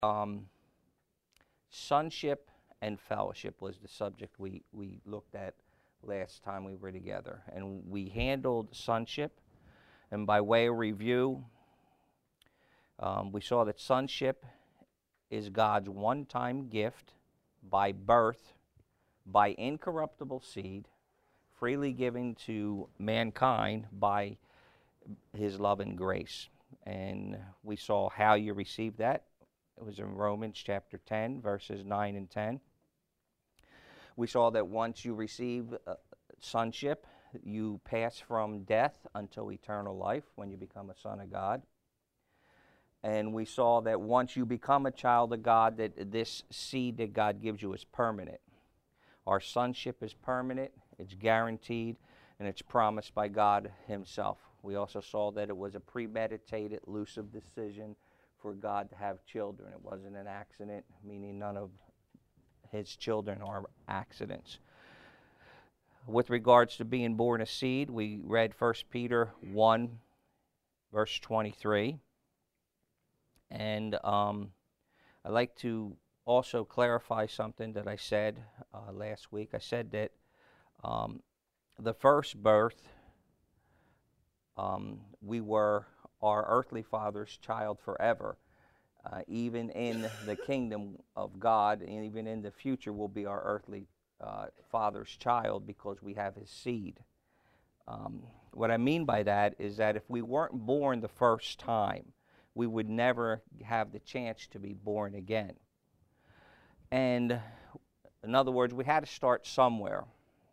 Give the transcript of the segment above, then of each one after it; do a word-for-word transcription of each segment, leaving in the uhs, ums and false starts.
um, sonship and fellowship was the subject we, we looked at last time we were together. And we handled sonship. And by way of review, um, we saw that sonship is God's one-time gift by birth, by incorruptible seed, freely given to mankind by his love and grace. And we saw how you receive that. It was in Romans chapter ten, verses nine and ten. We saw that once you receive uh, sonship, you pass from death until eternal life when you become a son of God. And we saw that once you become a child of God, that this seed that God gives you is permanent. Our sonship is permanent, it's guaranteed, and it's promised by God himself. We also saw that it was a premeditated, elusive decision for God to have children. It wasn't an accident, meaning none of his children are accidents. With regards to being born a seed, we read First Peter one, verse twenty-three. And um, I'd like to also clarify something that I said uh, last week. I said that um, the first birth, um, we were our earthly father's child forever. Uh, even in the kingdom of God, and even in the future, will be our earthly uh, father's child because we have his seed. Um, what I mean by that is that if we weren't born the first time, we would never have the chance to be born again. And in other words, we had to start somewhere.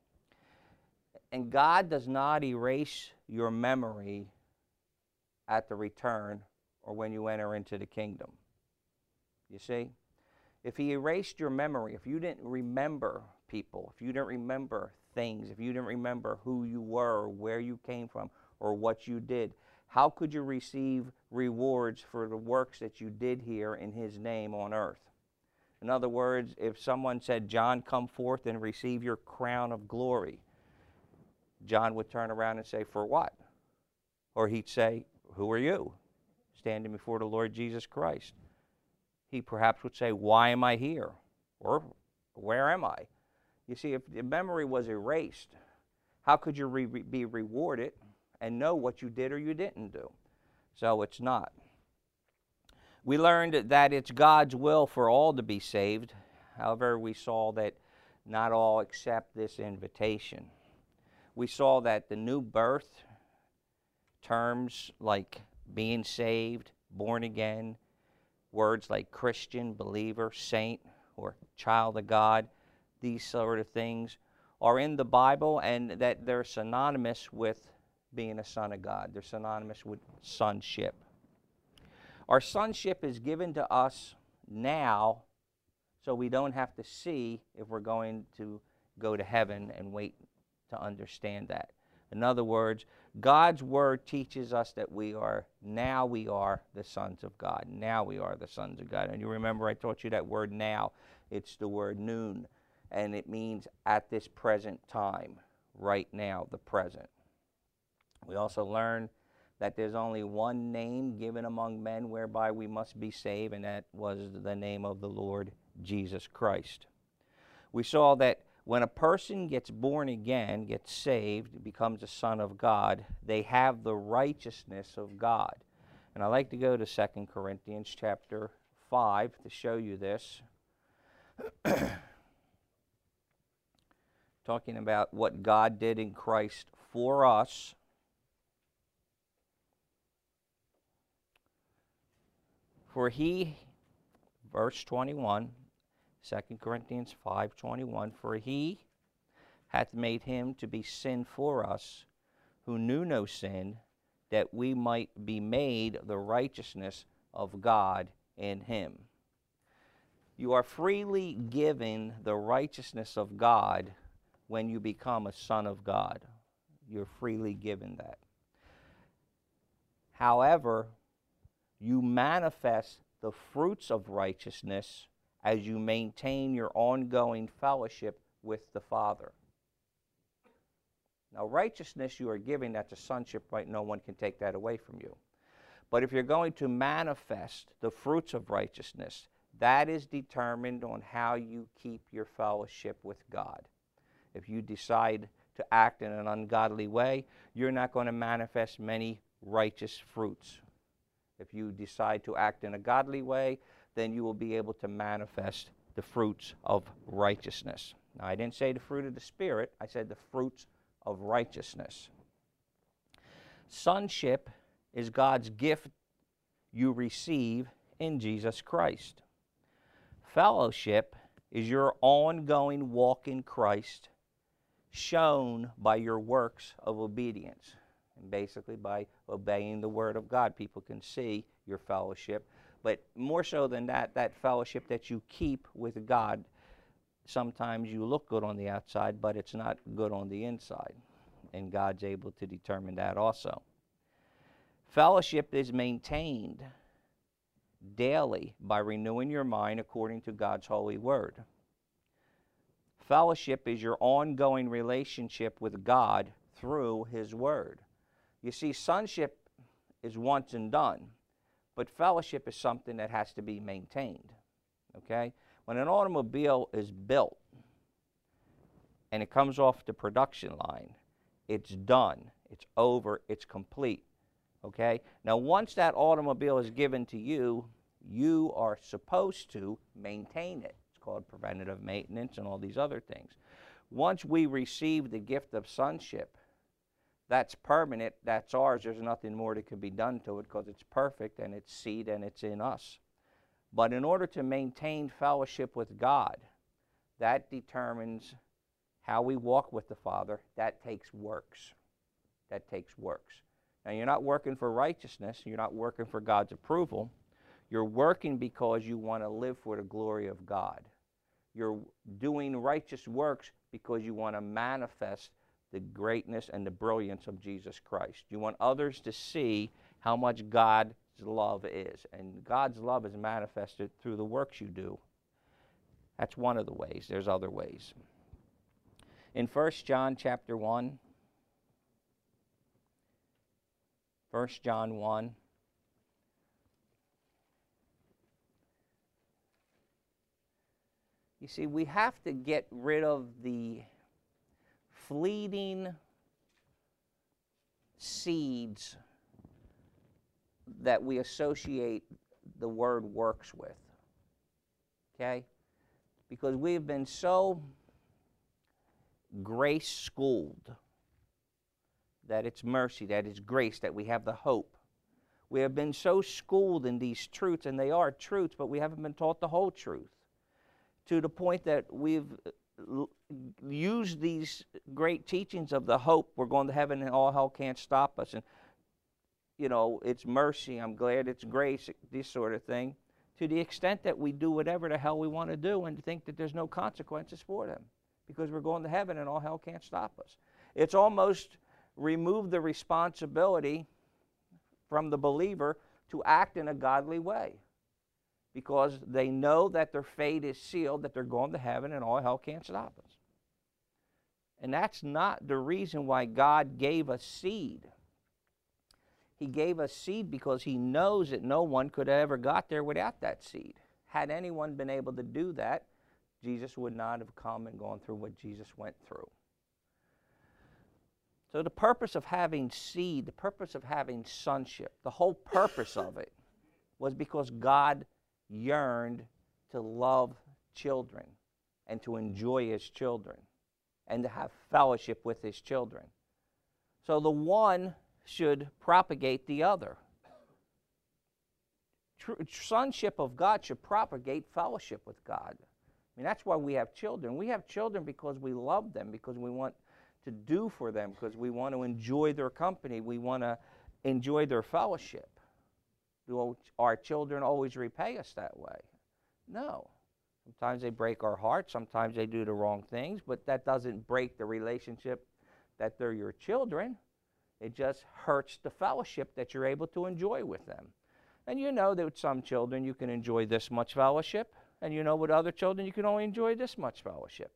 And God does not erase your memory at the return or when you enter into the kingdom. You see? If he erased your memory, if you didn't remember people, if you didn't remember things, if you didn't remember who you were or where you came from or what you did, how could you receive rewards for the works that you did here in his name on earth? In other words, if someone said, John, come forth and receive your crown of glory, John would turn around and say, for what? Or he'd say, who are you? Standing before the Lord Jesus Christ. He perhaps would say, why am I here? Or where am I? You see, if the memory was erased, how could you re be rewarded and know what you did or you didn't do? So it's not. We learned that it's God's will for all to be saved. However, we saw that not all accept this invitation. We saw that the new birth, terms like being saved, born again, words like Christian, believer, saint, or child of God, these sort of things are in the Bible, and that they're synonymous with being a son of God. They're synonymous with sonship. Our sonship is given to us now, so we don't have to see if we're going to go to heaven and wait to understand that. In other words, God's word teaches us that we are, now we are the sons of God. Now we are the sons of God. And you remember I taught you that word now. It's the word noon, and it means at this present time, right now, the present. We also learned that there's only one name given among men whereby we must be saved, and that was the name of the Lord Jesus Christ. We saw that when a person gets born again, gets saved, becomes a son of God, they have the righteousness of God. And I'd like to go to Second Corinthians chapter five to show you this. Talking about what God did in Christ for us. For he, verse twenty-one, Second Corinthians five twenty-one, for he hath made him to be sin for us, who knew no sin, that we might be made the righteousness of God in him. You are freely given the righteousness of God when you become a son of God. You're freely given that. However, you manifest the fruits of righteousness as you maintain your ongoing fellowship with the Father. Now, righteousness you are giving, that's a sonship, right? No one can take that away from you. But if you're going to manifest the fruits of righteousness, That is determined on how you keep your fellowship with God. If you decide to act in an ungodly way, you're not going to manifest many righteous fruits. If you decide to act in a godly way, then you will be able to manifest the fruits of righteousness. Now, I didn't say the fruit of the Spirit, I said the fruits of righteousness. Sonship is God's gift you receive in Jesus Christ. Fellowship is your ongoing walk in Christ, shown by your works of obedience. And basically by obeying the Word of God, people can see your fellowship. But more so than that, that fellowship that you keep with God, sometimes you look good on the outside, but it's not good on the inside. And God's able to determine that also. Fellowship is maintained daily by renewing your mind according to God's holy word. Fellowship is your ongoing relationship with God through His Word. You see, sonship is once and done, but fellowship is something that has to be maintained. Okay? When an automobile is built and it comes off the production line, it's done, it's over, it's complete. Okay? Now, once that automobile is given to you, you are supposed to maintain it. It's called preventative maintenance and all these other things. Once we receive the gift of sonship, that's permanent, that's ours. There's nothing more that can be done to it because it's perfect and it's seed and it's in us. But in order to maintain fellowship with God, that determines how we walk with the Father. That takes works. That takes works. Now, you're not working for righteousness. You're not working for God's approval. You're working because you want to live for the glory of God. You're doing righteous works because you want to manifest the greatness and the brilliance of Jesus Christ. You want others to see how much God's love is. And God's love is manifested through the works you do. That's one of the ways. There's other ways. In First John chapter one, First John one, you see, we have to get rid of the fleeting seeds that we associate the word works with. Okay? Because we've been so grace schooled that it's mercy, that it's grace, that we have the hope. We have been so schooled in these truths, and they are truths, but we haven't been taught the whole truth, to the point that we've used these great teachings of the hope, we're going to heaven and all hell can't stop us, and you know, it's mercy, I'm glad it's grace, this sort of thing, to the extent that we do whatever the hell we want to do and think that there's no consequences for them because we're going to heaven and all hell can't stop us. It's almost removed the responsibility from the believer to act in a godly way, because they know that their fate is sealed, that they're going to heaven and all hell can't stop us. And that's not the reason why God gave us seed. He gave us seed because He knows that no one could have ever got there without that seed. Had anyone been able to do that, Jesus would not have come and gone through what Jesus went through. So the purpose of having seed, the purpose of having sonship, the whole purpose of it was because God yearned to love children and to enjoy His children and to have fellowship with His children. So the one should propagate the other. True, sonship of God should propagate fellowship with God. I mean, that's why we have children. We have children because we love them, because we want to do for them, because we want to enjoy their company. We want to enjoy their fellowship. Do our children always repay us that way? No. Sometimes they break our hearts. Sometimes they do the wrong things, but that doesn't break the relationship that they're your children. It just hurts the fellowship that you're able to enjoy with them. And you know that with some children you can enjoy this much fellowship, and you know with other children you can only enjoy this much fellowship.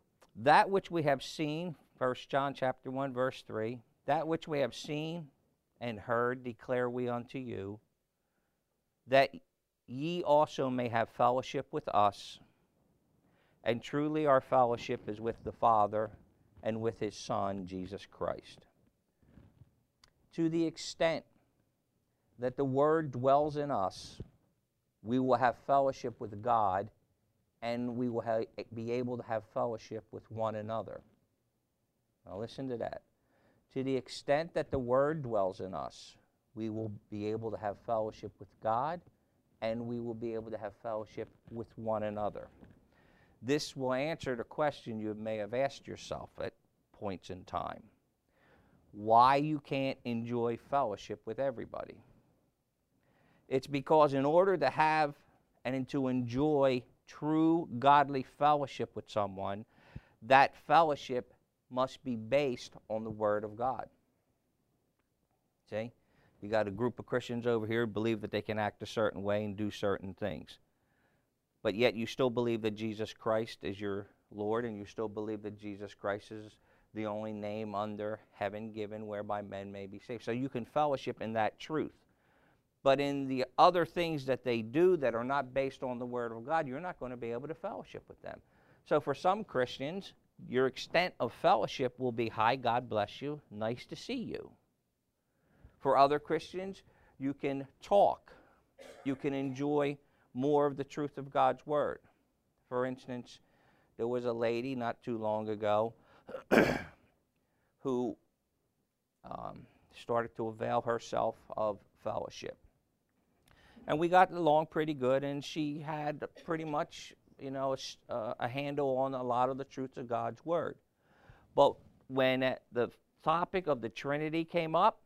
That which we have seen, First John chapter one, verse three, that which we have seen and heard declare we unto you, that ye also may have fellowship with us. And truly our fellowship is with the Father and with his Son, Jesus Christ. To the extent that the Word dwells in us, we will have fellowship with God, and we will have, be able to have fellowship with one another. Now listen to that. To the extent that the Word dwells in us, we will be able to have fellowship with God, and we will be able to have fellowship with one another. This will answer the question you may have asked yourself at points in time. Why you can't enjoy fellowship with everybody. It's because in order to have and to enjoy true godly fellowship with someone, that fellowship must be based on the Word of God. See? You got a group of Christians over here who believe that they can act a certain way and do certain things. But yet you still believe that Jesus Christ is your Lord, and you still believe that Jesus Christ is the only name under heaven given whereby men may be saved. So you can fellowship in that truth. But in the other things that they do that are not based on the Word of God, you're not going to be able to fellowship with them. So for some Christians, your extent of fellowship will be, hi, God bless you, nice to see you. For other Christians, you can talk. You can enjoy more of the truth of God's Word. For instance, there was a lady not too long ago who um, started to avail herself of fellowship. And we got along pretty good, and she had pretty much, you know, a, a handle on a lot of the truths of God's Word. But when uh, the topic of the Trinity came up,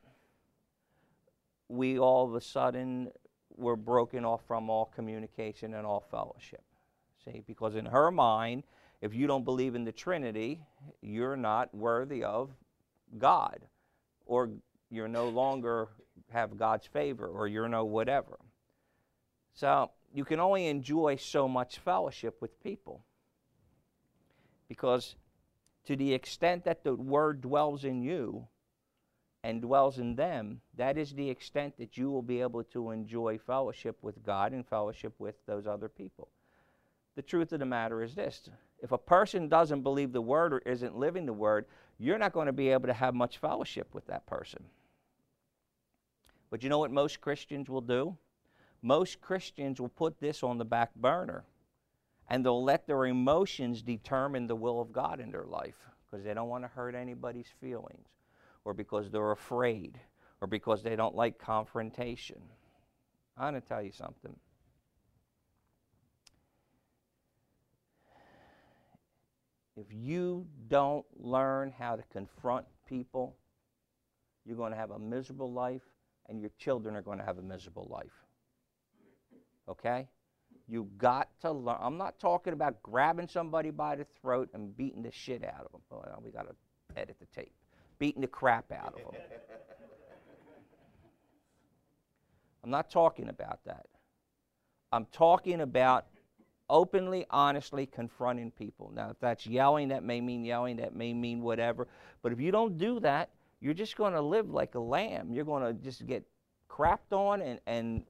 we all of a sudden were broken off from all communication and all fellowship. See, because in her mind, if you don't believe in the Trinity, you're not worthy of God, or you're no longer have God's favor, or you're no whatever. So you can only enjoy so much fellowship with people, because to the extent that the Word dwells in you and dwells in them, that is the extent that you will be able to enjoy fellowship with God and fellowship with those other people. The truth of the matter is this: if a person doesn't believe the Word or isn't living the Word, you're not going to be able to have much fellowship with that person. But you know what most Christians will do? Most Christians will put this on the back burner, and they'll let their emotions determine the will of God in their life, because they don't want to hurt anybody's feelings, or because they're afraid, or because they don't like confrontation. I'm going to tell you something. If you don't learn how to confront people, you're going to have a miserable life, and your children are going to have a miserable life. Okay? You've got to learn. I'm not talking about grabbing somebody by the throat and beating the shit out of them. Well, we got to edit the tape. Beating the crap out of them. I'm not talking about that. I'm talking about openly, honestly confronting people. Now, if that's yelling, that may mean yelling, that may mean whatever. But if you don't do that, you're just going to live like a lamb. You're going to just get crapped on, and, and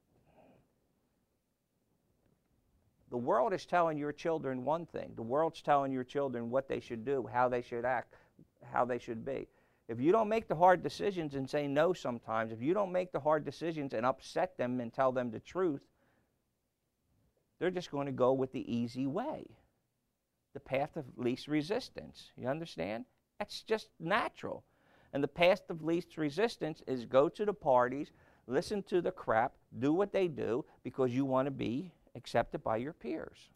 the world is telling your children one thing. The world's telling your children what they should do, how they should act, how they should be. If you don't make the hard decisions and say no sometimes, if you don't make the hard decisions and upset them and tell them the truth, they're just going to go with the easy way, the path of least resistance. You understand? That's just natural. And the path of least resistance is go to the parties, listen to the crap, do what they do because you want to be accepted by your peers.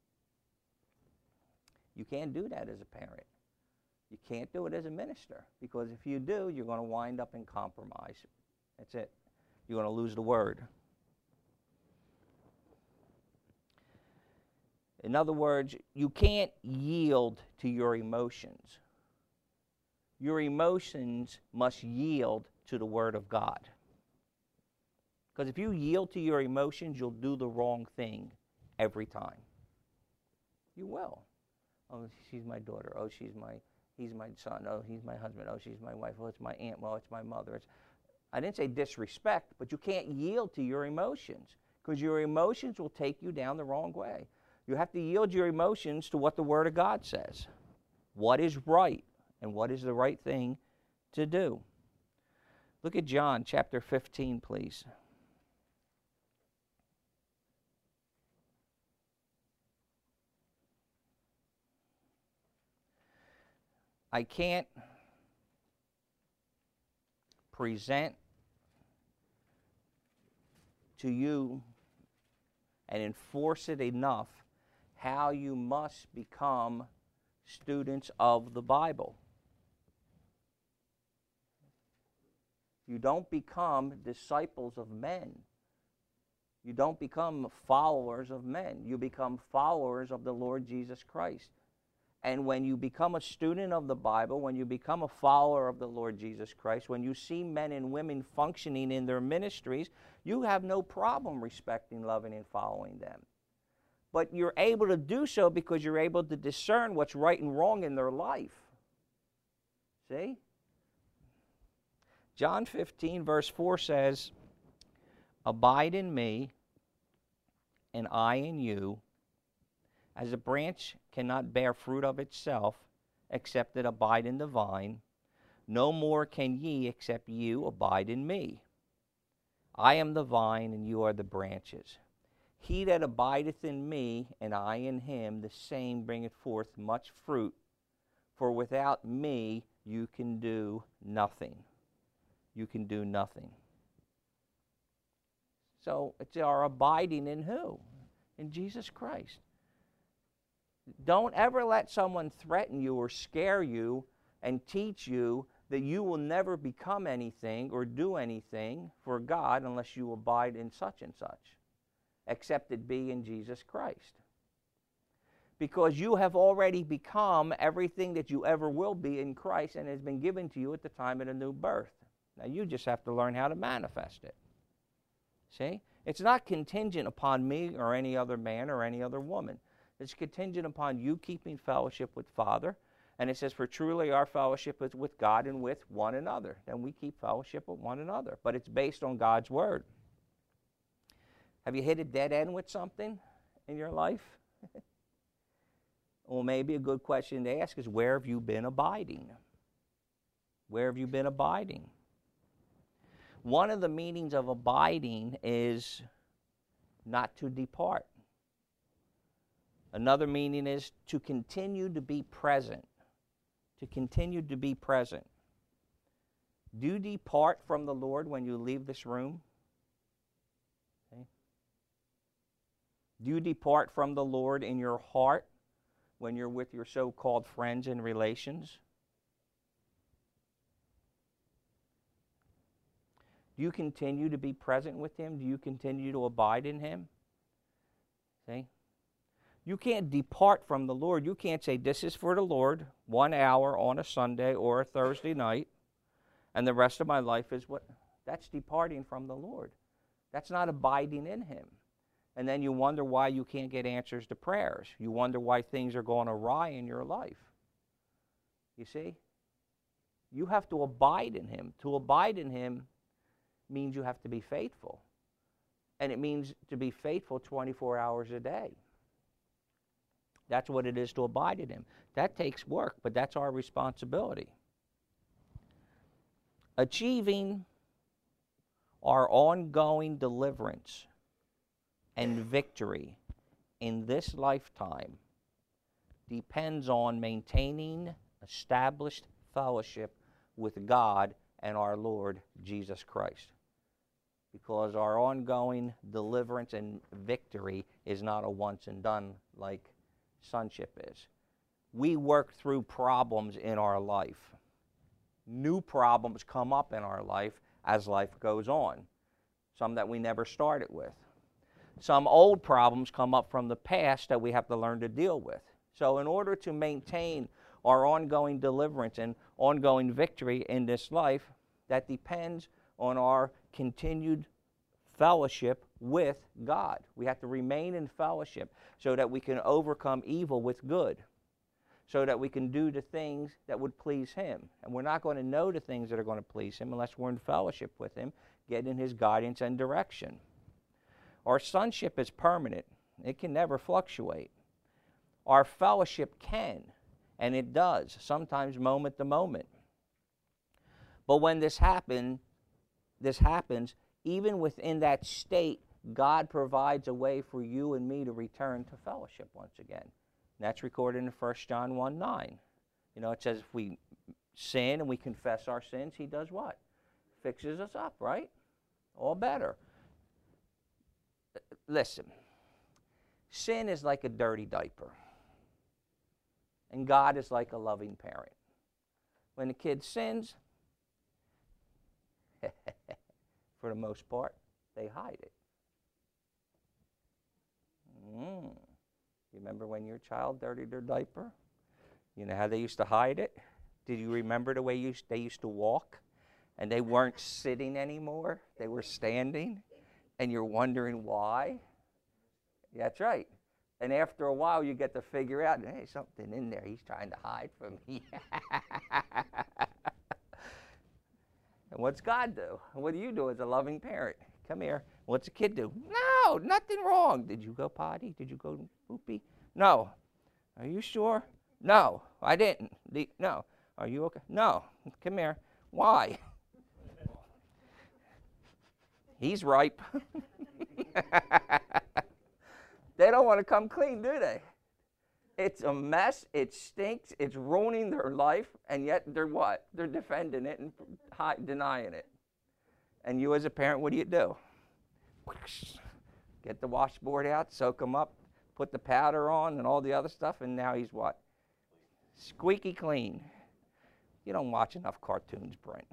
You can't do that as a parent. You can't do it as a minister, because if you do, you're going to wind up in compromise. That's it. You're going to lose the Word. In other words, you can't yield to your emotions. Your emotions must yield to the Word of God. Because if you yield to your emotions, you'll do the wrong thing every time. You will. Oh, she's my daughter. Oh, she's my, he's my son. Oh, he's my husband. Oh, she's my wife. Oh, it's my aunt. Well, it's my mother. It's, I didn't say disrespect, but you can't yield to your emotions, because your emotions will take you down the wrong way. You have to yield your emotions to what the Word of God says. What is right and what is the right thing to do. Look at John chapter fifteen, please. I can't present to you and enforce it enough how you must become students of the Bible. You don't become disciples of men. You don't become followers of men. You become followers of the Lord Jesus Christ. And when you become a student of the Bible, when you become a follower of the Lord Jesus Christ, when you see men and women functioning in their ministries, you have no problem respecting, loving, and following them. But you're able to do so because you're able to discern what's right and wrong in their life. See? John fifteen, verse four says, "Abide in me, and I in you, as a branch cannot bear fruit of itself, except it abide in the vine, no more can ye, except you abide in me. I am the vine, and you are the branches. He that abideth in me, and I in him, the same bringeth forth much fruit. For without me you can do nothing." You can do nothing. So it's our abiding in who? In Jesus Christ. Don't ever let someone threaten you or scare you and teach you that you will never become anything or do anything for God unless you abide in such and such, except it be in Jesus Christ. Because you have already become everything that you ever will be in Christ, and has been given to you at the time of the new birth. Now you just have to learn how to manifest it. See? It's not contingent upon me or any other man or any other woman. It's contingent upon you keeping fellowship with Father. And it says, "For truly our fellowship is with God and with one another." Then we keep fellowship with one another. But it's based on God's Word. Have you hit a dead end with something in your life? Well, maybe a good question to ask is, where have you been abiding? Where have you been abiding? One of the meanings of abiding is not to depart. Another meaning is to continue to be present. To continue to be present. Do you depart from the Lord when you leave this room? Okay. Do you depart from the Lord in your heart when you're with your so-called friends and relations? Do you continue to be present with Him? Do you continue to abide in Him? See? You can't depart from the Lord. You can't say, "This is for the Lord, one hour on a Sunday or a Thursday night, and the rest of my life is what..." That's departing from the Lord. That's not abiding in Him. And then you wonder why you can't get answers to prayers. You wonder why things are going awry in your life. You see? You have to abide in Him. To abide in Him means you have to be faithful. And it means to be faithful twenty-four hours a day. That's what it is to abide in Him. That takes work, but that's our responsibility. Achieving our ongoing deliverance and victory in this lifetime depends on maintaining established fellowship with God and our Lord Jesus Christ. Because our ongoing deliverance and victory is not a once and done like sonship is. We work through problems in our life. New problems come up in our life as life goes on. Some that we never started with. Some old problems come up from the past that we have to learn to deal with. So in order to maintain our ongoing deliverance and ongoing victory in this life, that depends on our continued fellowship with God. We have to remain in fellowship so that we can overcome evil with good. so that we can do the things that would please him. And we're not going to know the things that are going to please him unless we're in fellowship with him, getting his guidance and direction. Our sonship is permanent. It can never fluctuate. Our fellowship can, and it does, sometimes moment to moment. But when this happen, this happens, even within that state, God provides a way for you and me to return to fellowship once again. And that's recorded in First John one nine. You know, it says if we sin and we confess our sins, he does what? Fixes us up, right? All better. Listen, sin is like a dirty diaper. And God is like a loving parent. When the kid sins, for the most part, they hide it. Mm. You remember when your child dirtied their diaper? You know how they used to hide it? Did you remember the way you, they used to walk? And they weren't sitting anymore. They were standing. And you're wondering why? That's right. And after a while, you get to figure out, hey, something in there he's trying to hide from me. And what's God do? What do you do as a loving parent? Come here. What's a kid do? No, nothing wrong. Did you go potty? Did you go poopy? No. Are you sure? No, I didn't. The, no. Are you okay? No. Come here. Why? He's ripe. They don't want to come clean, do they? It's a mess. It stinks. It's ruining their life. And yet they're what? They're defending it and denying it. And you as a parent, what do you do? Get the washboard out, soak them up, put the powder on and all the other stuff, and now he's what? Squeaky clean. You don't watch enough cartoons, Brent.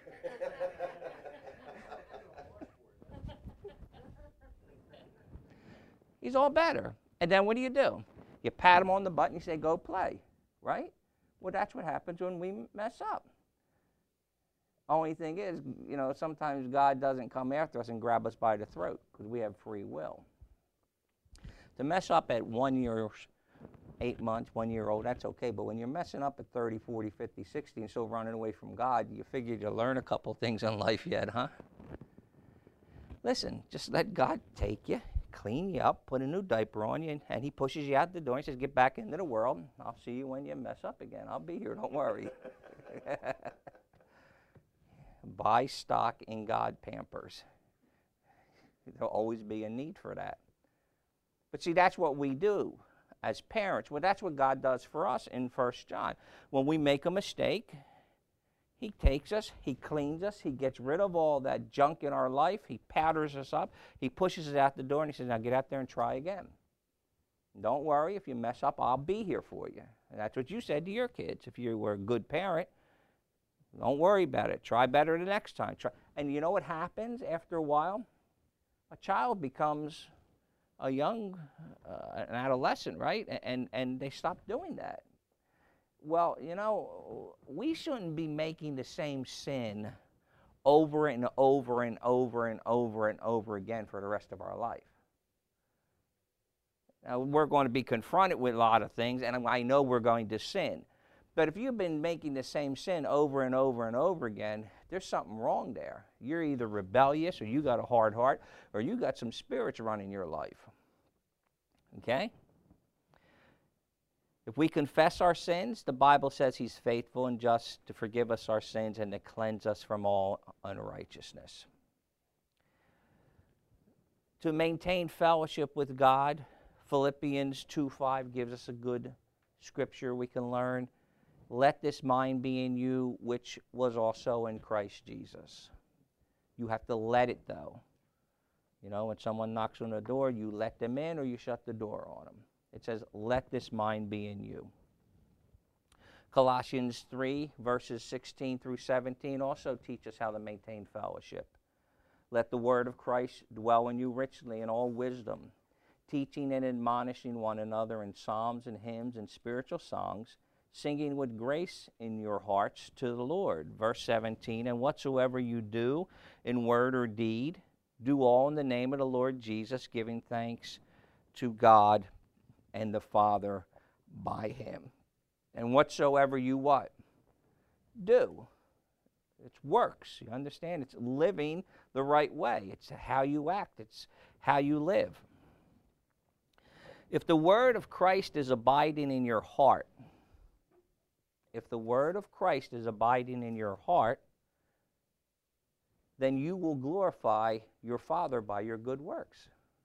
He's all better. And then what do you do? You pat him on the butt and you say, go play, right? Well, that's what happens when we mess up. Only thing is, you know, sometimes God doesn't come after us and grab us by the throat because we have free will. To mess up at one year, eight months, one year old, that's okay. But when you're messing up at thirty, forty, fifty, sixty and still running away from God, you figured you'll learn a couple things in life yet, huh? Listen, just let God take you, clean you up, put a new diaper on you, and, and he pushes you out the door and says, get back into the world. I'll see you when you mess up again. I'll be here, don't worry. Buy stock in God Pampers. There'll always be a need for that. But see, that's what we do as parents. Well, that's what God does for us in First John. When we make a mistake, he takes us, he cleans us, he gets rid of all that junk in our life, he powders us up, he pushes us out the door, and he says, now get out there and try again. Don't worry, if you mess up, I'll be here for you. And that's what you said to your kids. If you were a good parent, don't worry about it. Try better the next time. Try. And you know what happens after a while? A child becomes a young, uh, an adolescent, right? And, and they stop doing that. Well, you know, we shouldn't be making the same sin over and over and over and over and over again for the rest of our life. Now, we're going to be confronted with a lot of things, and I know we're going to sin. But if you've been making the same sin over and over and over again, there's something wrong there. You're either rebellious, or you got a hard heart, or you got some spirits running your life. Okay? If we confess our sins, the Bible says he's faithful and just to forgive us our sins and to cleanse us from all unrighteousness. To maintain fellowship with God, Philippians two five gives us a good scripture we can learn. Let this mind be in you, which was also in Christ Jesus. You have to let it, though. You know, when someone knocks on the door, you let them in or you shut the door on them. It says, let this mind be in you. Colossians three, verses sixteen through seventeen also teach us how to maintain fellowship. Let the word of Christ dwell in you richly in all wisdom, teaching and admonishing one another in psalms and hymns and spiritual songs, singing with grace in your hearts to the Lord. Verse seventeen, and whatsoever you do in word or deed, do all in the name of the Lord Jesus, giving thanks to God and the Father by him. And whatsoever you what? Do. It's works. You understand? It's living the right way. It's how you act. It's how you live. If the word of Christ is abiding in your heart, if the word of Christ is abiding in your heart, then you will glorify your Father by your good works.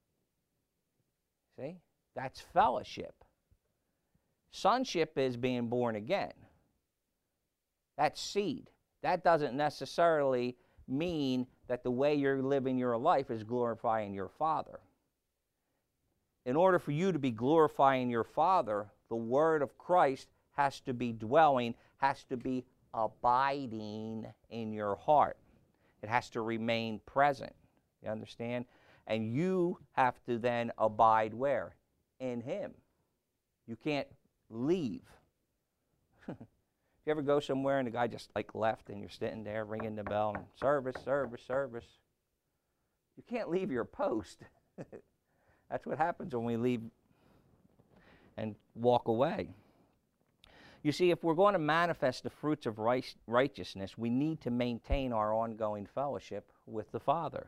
See? That's fellowship. Sonship is being born again. That's seed. That doesn't necessarily mean that the way you're living your life is glorifying your Father. In order for you to be glorifying your Father, the word of Christ has to be dwelling, has to be abiding in your heart. It has to remain present. You understand? And you have to then abide where? In Him. You can't leave. You ever go somewhere and the guy just like left and you're sitting there ringing the bell and service, service, service? You can't leave your post. That's what happens when we leave and walk away. You see, if we're going to manifest the fruits of righteousness, we need to maintain our ongoing fellowship with the Father.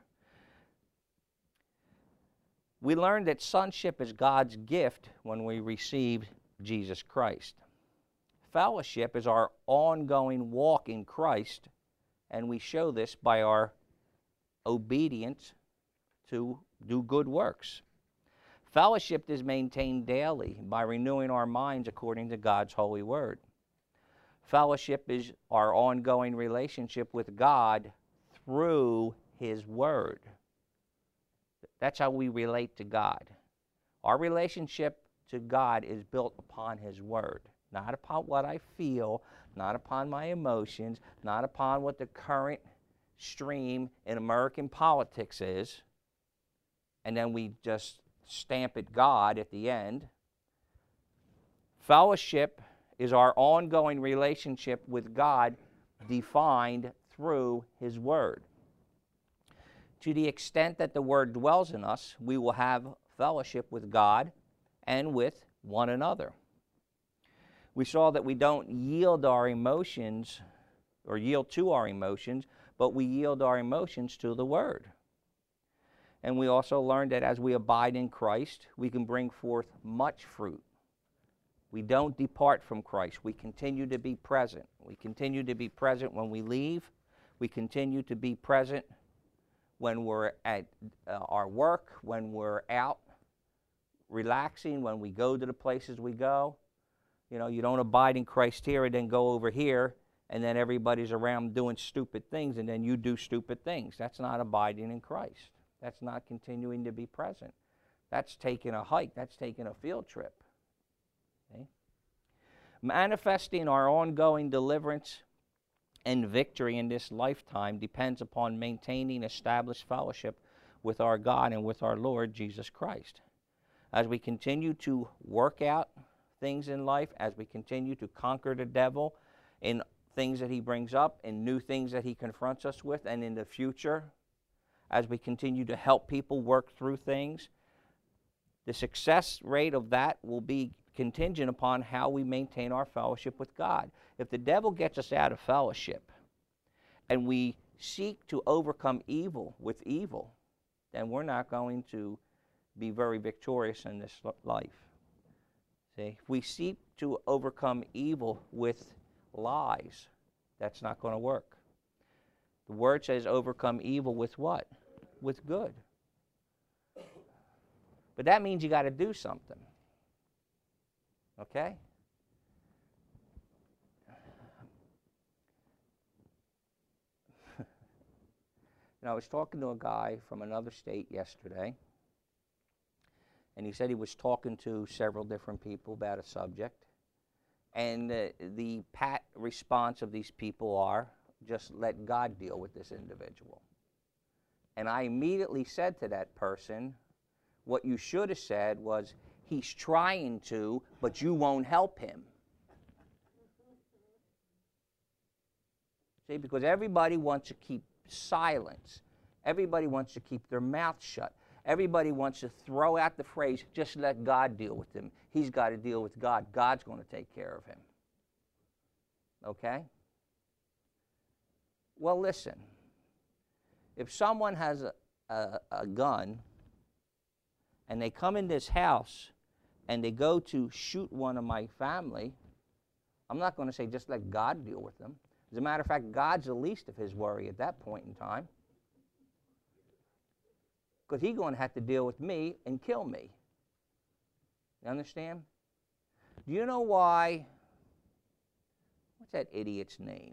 We learned that sonship is God's gift when we receive Jesus Christ. Fellowship is our ongoing walk in Christ, and we show this by our obedience to do good works. Fellowship is maintained daily by renewing our minds according to God's holy word. Fellowship is our ongoing relationship with God through His word. That's how we relate to God. Our relationship to God is built upon His word, not upon what I feel, not upon my emotions, not upon what the current stream in American politics is, and then we just stamp it God at the end. Fellowship is our ongoing relationship with God defined through His word. To the extent that the word dwells in us, we will have fellowship with God and with one another. We saw that we don't yield our emotions or yield to our emotions, but we yield our emotions to the word. And we also learned that as we abide in Christ, we can bring forth much fruit. We don't depart from Christ. We continue to be present. We continue to be present when we leave. We continue to be present when we're at uh, our work, when we're out relaxing, when we go to the places we go. You know, you don't abide in Christ here and then go over here, and then everybody's around doing stupid things, and then you do stupid things. That's not abiding in Christ. That's not continuing to be present. That's taking a hike. That's taking a field trip. Okay? Manifesting our ongoing deliverance and victory in this lifetime depends upon maintaining established fellowship with our God and with our Lord Jesus Christ. As we continue to work out things in life, as we continue to conquer the devil in things that he brings up, in new things that he confronts us with, and in the future, as we continue to help people work through things, the success rate of that will be contingent upon how we maintain our fellowship with God. If the devil gets us out of fellowship and we seek to overcome evil with evil, then we're not going to be very victorious in this life. See, if we seek to overcome evil with lies, that's not going to work. The word says overcome evil with what? With good. But that means you got to do something. Okay? You know, I was talking to a guy from another state yesterday, and he said he was talking to several different people about a subject, and uh, the pat response of these people are, just let God deal with this individual. And I immediately said to that person, what you should have said was, he's trying to, but you won't help him. See, because everybody wants to keep silence. Everybody wants to keep their mouth shut. Everybody wants to throw out the phrase, just let God deal with him. He's got to deal with God. God's going to take care of him. Okay? Well, listen. If someone has a, a, a gun and they come in this house and they go to shoot one of my family, I'm not going to say just let God deal with them. As a matter of fact, God's the least of his worry at that point in time. Because he's going to have to deal with me and kill me. You understand? Do you know why? What's that idiot's name?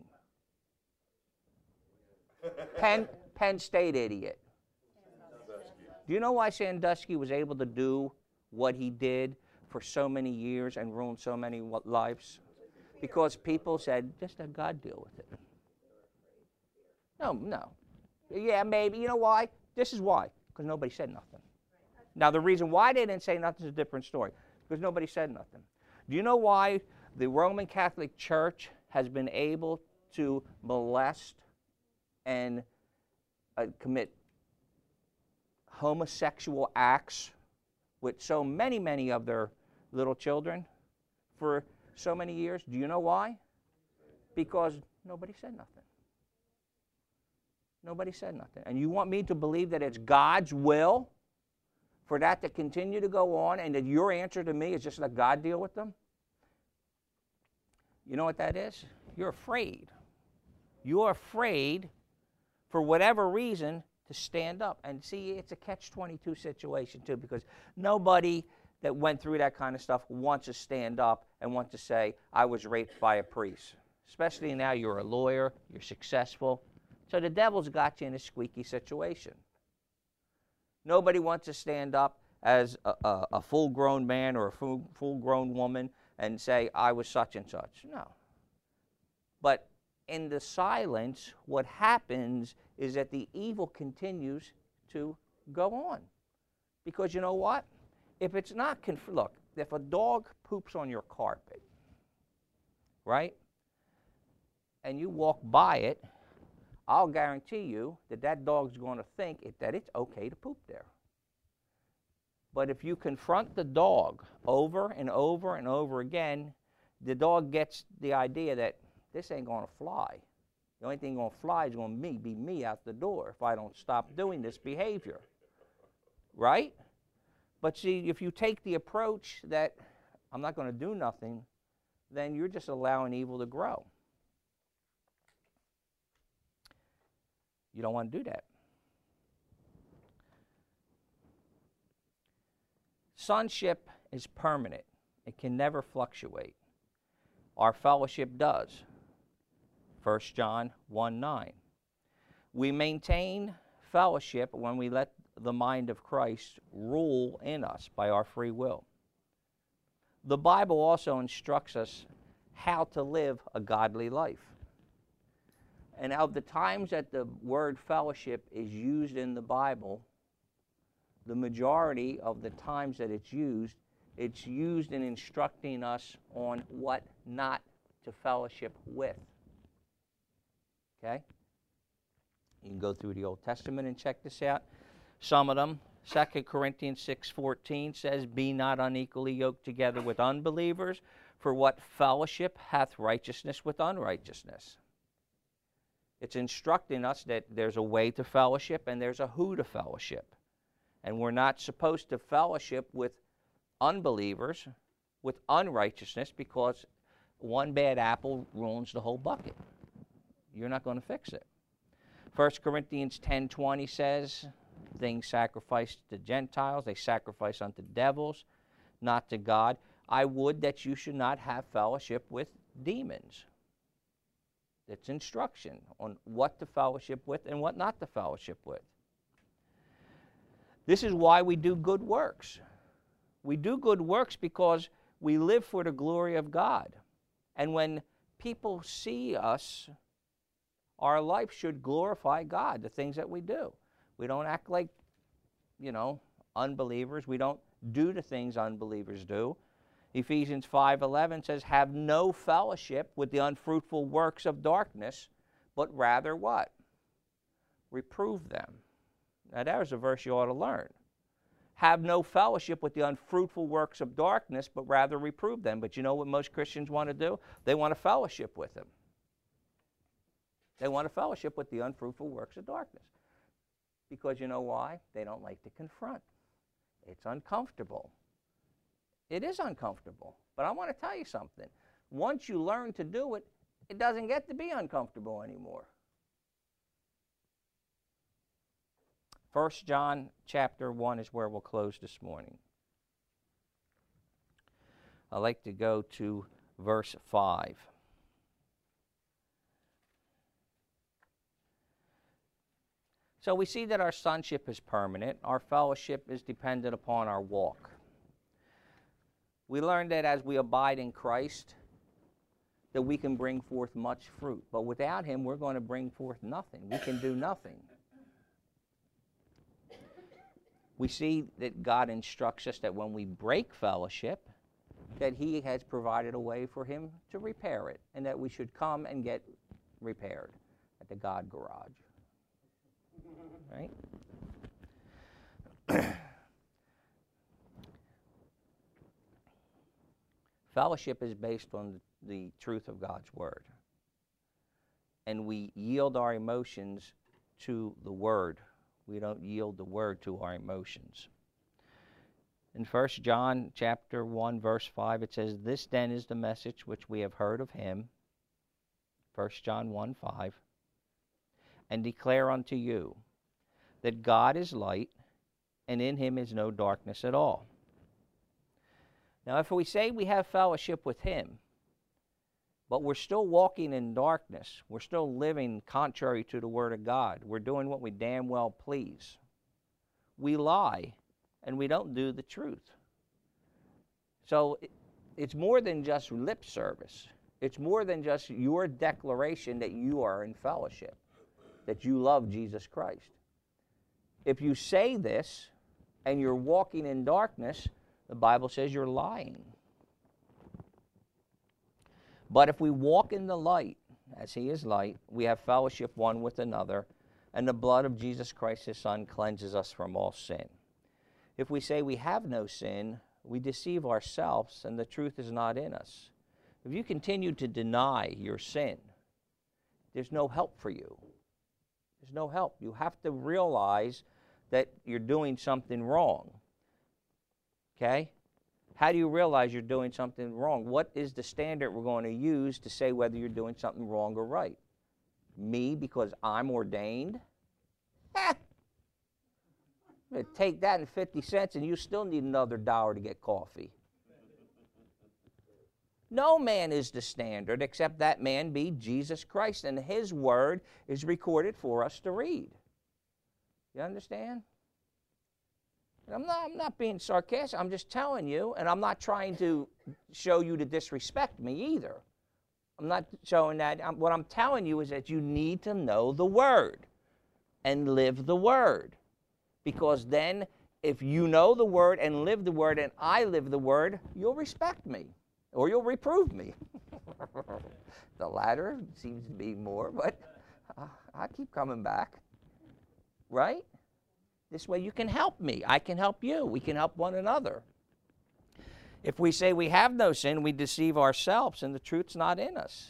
Penn, Penn State idiot. Do you know why Sandusky was able to do what he did for so many years and ruin so many lives? Because people said, just let God deal with it. No, no. Yeah, maybe. You know why? This is why. Because nobody said nothing. Now, the reason why they didn't say nothing is a different story. Because nobody said nothing. Do you know why the Roman Catholic Church has been able to molest and uh, commit homosexual acts with so many, many of their little children for so many years? Do you know why? Because nobody said nothing. Nobody said nothing. And you want me to believe that it's God's will for that to continue to go on and that your answer to me is just let God deal with them? You know what that is? You're afraid. You're afraid for whatever reason to stand up. And see, it's a catch twenty-two situation too, because nobody that went through that kind of stuff wants to stand up and want to say, I was raped by a priest. Especially now you're a lawyer, you're successful. So the devil's got you in a squeaky situation. Nobody wants to stand up as a, a, a full-grown man or a full, full-grown woman and say, I was such and such. No. But in the silence, what happens is that the evil continues to go on. Because you know what? If it's not, conf- look, if a dog poops on your carpet, right, and you walk by it, I'll guarantee you that that dog's going to think it, that it's okay to poop there. But if you confront the dog over and over and over again, the dog gets the idea that this ain't going to fly. The only thing going to fly is going to be, be me out the door if I don't stop doing this behavior. Right? But see, if you take the approach that I'm not going to do nothing, then you're just allowing evil to grow. You don't want to do that. Sonship is permanent. It can never fluctuate. Our fellowship does. First John one nine. We maintain fellowship when we let the mind of Christ rule in us by our free will. The Bible also instructs us how to live a godly life. And of the times that the word fellowship is used in the Bible, the majority of the times that it's used, it's used in instructing us on what not to fellowship with. Okay? You can go through the Old Testament and check this out. Some of them, Second Corinthians six fourteen says, be not unequally yoked together with unbelievers, for what fellowship hath righteousness with unrighteousness? It's instructing us that there's a way to fellowship and there's a who to fellowship. And we're not supposed to fellowship with unbelievers, with unrighteousness, because one bad apple ruins the whole bucket. You're not going to fix it. First Corinthians ten twenty says, things sacrificed to Gentiles, they sacrifice unto devils, not to God. I would that you should not have fellowship with demons. It's instruction on what to fellowship with and what not to fellowship with. This is why we do good works. We do good works because we live for the glory of God. And when people see us, our life should glorify God, the things that we do. We don't act like, you know, unbelievers. We don't do the things unbelievers do. Ephesians five eleven says, have no fellowship with the unfruitful works of darkness, but rather what? Reprove them. Now there's a verse you ought to learn. Have no fellowship with the unfruitful works of darkness, but rather reprove them. But you know what most Christians want to do? They want to fellowship with them. They want to fellowship with the unfruitful works of darkness. Because you know why? They don't like to confront. It's uncomfortable. It is uncomfortable. But I want to tell you something. Once you learn to do it, it doesn't get to be uncomfortable anymore. First John chapter one is where we'll close this morning. I'd like to go to verse five. So we see that our sonship is permanent. Our fellowship is dependent upon our walk. We learn that as we abide in Christ, that we can bring forth much fruit. But without him, we're going to bring forth nothing. We can do nothing. We see that God instructs us that when we break fellowship, that he has provided a way for him to repair it, and that we should come and get repaired at the God garage. Right? Fellowship is based on the truth of God's word. And we yield our emotions to the word. We don't yield the word to our emotions. In First John chapter one, verse five, it says, "This then is the message which we have heard of him," First John one, five, "and declare unto you, that God is light, and in him is no darkness at all." Now, if we say we have fellowship with him, but we're still walking in darkness, we're still living contrary to the word of God, we're doing what we damn well please, we lie, and we don't do the truth. So it's more than just lip service. It's more than just your declaration that you are in fellowship, that you love Jesus Christ. If you say this and you're walking in darkness, the Bible says you're lying. But if we walk in the light, as he is light, we have fellowship one with another, and the blood of Jesus Christ, his Son, cleanses us from all sin. If we say we have no sin, we deceive ourselves, and the truth is not in us. If you continue to deny your sin, there's no help for you. There's no help. You have to realize that you're doing something wrong. Okay? How do you realize you're doing something wrong? What is the standard we're going to use to say whether you're doing something wrong or right? Me, because I'm ordained? Eh. I'm going to take that in fifty cents and you still need another dollar to get coffee. No man is the standard except that man be Jesus Christ, and his word is recorded for us to read. You understand? And I'm not, I'm not being sarcastic. I'm just telling you, and I'm not trying to show you to disrespect me either. I'm not showing that. I'm, what I'm telling you is that you need to know the word and live the word. Because then, if you know the word and live the word and I live the word, you'll respect me. Or you'll reprove me. The latter seems to be more, but uh, I keep coming back. Right? This way you can help me. I can help you. We can help one another. If we say we have no sin, we deceive ourselves, and the truth's not in us.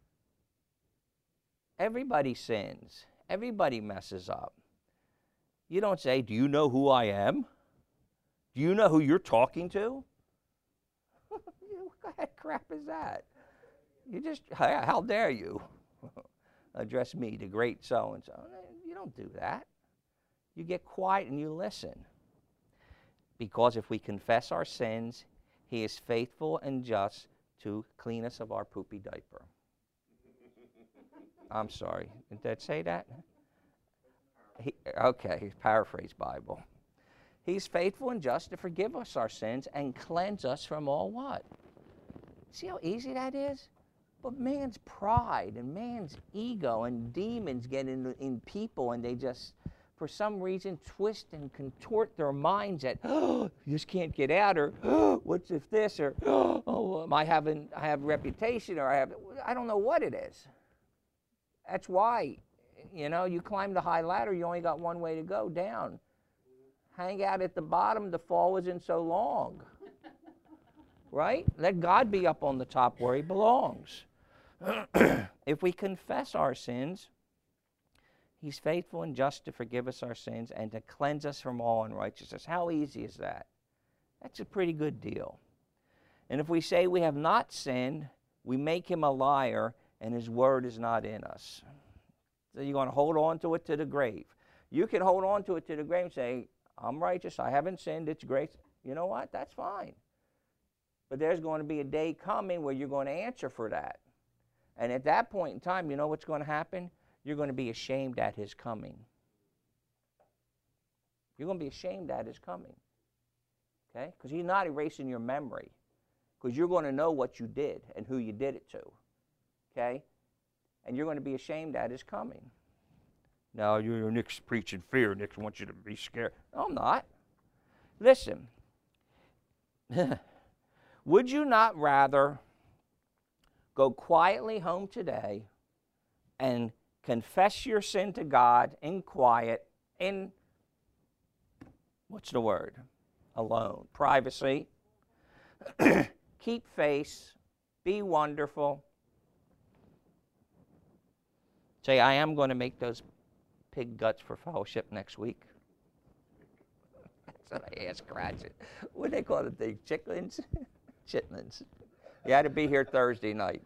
Everybody sins. Everybody messes up. You don't say, "Do you know who I am? Do you know who you're talking to?" What kind of crap is that? You just, how dare you address me, the great so-and-so. You don't do that. You get quiet and you listen. Because if we confess our sins, he is faithful and just to clean us of our poopy diaper. I'm sorry. Did that say that? He, okay, paraphrase Bible. He's faithful and just to forgive us our sins and cleanse us from all what? See how easy that is? But man's pride and man's ego and demons get in, in people, and they just, for some reason, twist and contort their minds that, oh, you just can't get out, or oh, what's if this, or oh, am I having, I have a reputation, or I have, I don't know what it is. That's why, you know, you climb the high ladder, you only got one way to go, down. Hang out at the bottom, the fall isn't so long. Right? Let God be up on the top where he belongs. If we confess our sins, He's faithful and just to forgive us our sins and to cleanse us from all unrighteousness. How easy is that? That's a pretty good deal. And if we say we have not sinned, we make Him a liar, and His word is not in us. So you're going to hold on to it to the grave. You can hold on to it to the grave and say, I'm righteous, I haven't sinned, it's grace. You know what? That's fine. But there's going to be a day coming where you're going to answer for that. And at that point in time, you know what's going to happen? You're going to be ashamed at His coming. You're going to be ashamed at His coming. Okay? Because He's not erasing your memory. Because you're going to know what you did and who you did it to. Okay? And you're going to be ashamed at His coming. No, you're Nick's preaching fear. Nick wants you to be scared. No, I'm not. Listen. Would you not rather go quietly home today and confess your sin to God in quiet, in, what's the word? Alone. Privacy. Keep face. Be wonderful. Say, I am going to make those pig guts for fellowship next week. That's what I asked Cratchit. What do they call the thing? Chicklins? Chitlins. You had to be here Thursday night.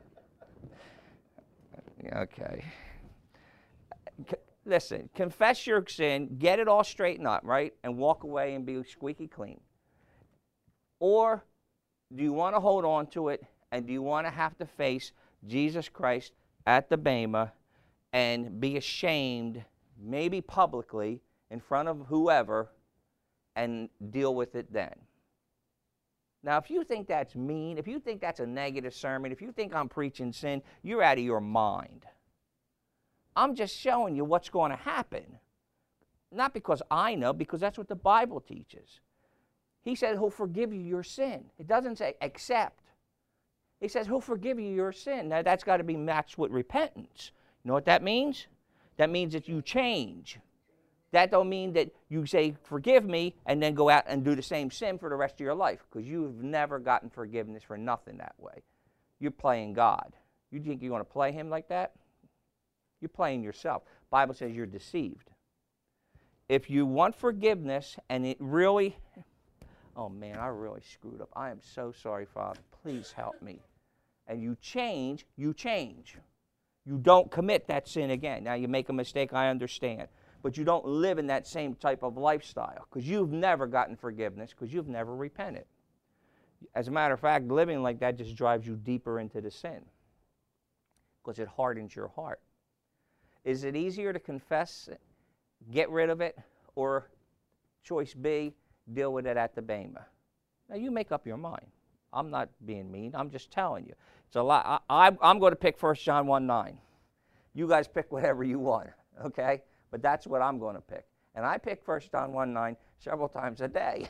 Okay. C- listen, confess your sin, get it all straightened up, right? And walk away and be squeaky clean. Or do you want to hold on to it, and do you want to have to face Jesus Christ at the Bema and be ashamed, maybe publicly, in front of whoever, and deal with it then? Now, if you think that's mean, if you think that's a negative sermon, if you think I'm preaching sin, you're out of your mind. I'm just showing you what's going to happen. Not because I know, because that's what the Bible teaches. He said He'll forgive you your sin. It doesn't say accept. He says He'll forgive you your sin. Now, that's got to be matched with repentance. You know what that means? That means that you change. That don't mean that you say, forgive me, and then go out and do the same sin for the rest of your life, because you've never gotten forgiveness for nothing that way. You're playing God. You think you're going to play Him like that? You're playing yourself. The Bible says you're deceived. If you want forgiveness, and it really, oh man, I really screwed up. I am so sorry, Father. Please help me. And you change, you change. You don't commit that sin again. Now, you make a mistake, I understand. But you don't live in that same type of lifestyle, because you've never gotten forgiveness, because you've never repented. As a matter of fact, living like that just drives you deeper into the sin, because it hardens your heart. Is it easier to confess, get rid of it, or choice B, deal with it at the Bema? Now, you make up your mind. I'm not being mean. I'm just telling you. It's a lot. I, I, I'm going to pick First John one nine. You guys pick whatever you want, okay? But that's what I'm going to pick. And I pick First John one nine several times a day.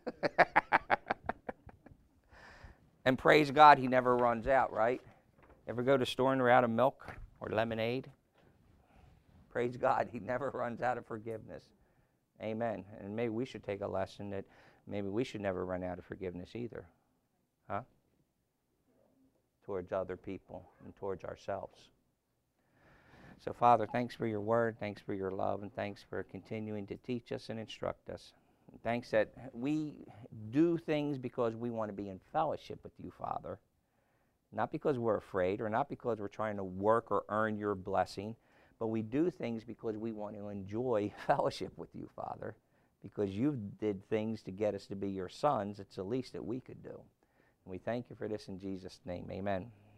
And praise God, He never runs out, right? Ever go to the store and they're out of milk or lemonade? Praise God, He never runs out of forgiveness. Amen. And maybe we should take a lesson that maybe we should never run out of forgiveness either. Huh? Towards other people and towards ourselves. So, Father, thanks for your word, thanks for your love, and thanks for continuing to teach us and instruct us. And thanks that we do things because we want to be in fellowship with you, Father. Not because we're afraid or not because we're trying to work or earn your blessing, but we do things because we want to enjoy fellowship with you, Father, because you did things to get us to be your sons. It's the least that we could do. And we thank you for this in Jesus' name. Amen.